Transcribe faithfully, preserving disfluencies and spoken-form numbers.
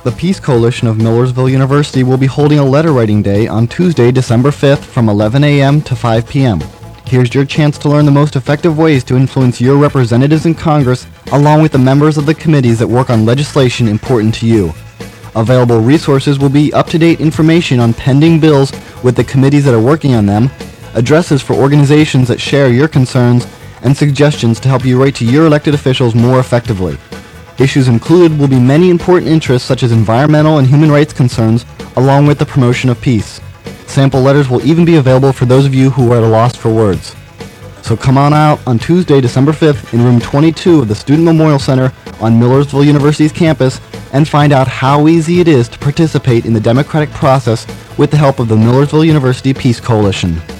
The Peace Coalition of Millersville University will be holding a letter writing day on Tuesday, December fifth from eleven a m to five p m Here's your chance to learn the most effective ways to influence your representatives in Congress, along with the members of the committees that work on legislation important to you. Available resources will be up-to-date information on pending bills with the committees that are working on them, addresses for organizations that share your concerns, and suggestions to help you write to your elected officials more effectively. Issues included will be many important interests such as environmental and human rights concerns, along with the promotion of peace. Sample letters will even be available for those of you who are at a loss for words. So come on out on Tuesday, December fifth in room twenty-two of the Student Memorial Center on Millersville University's campus and find out how easy it is to participate in the democratic process with the help of the Millersville University Peace Coalition.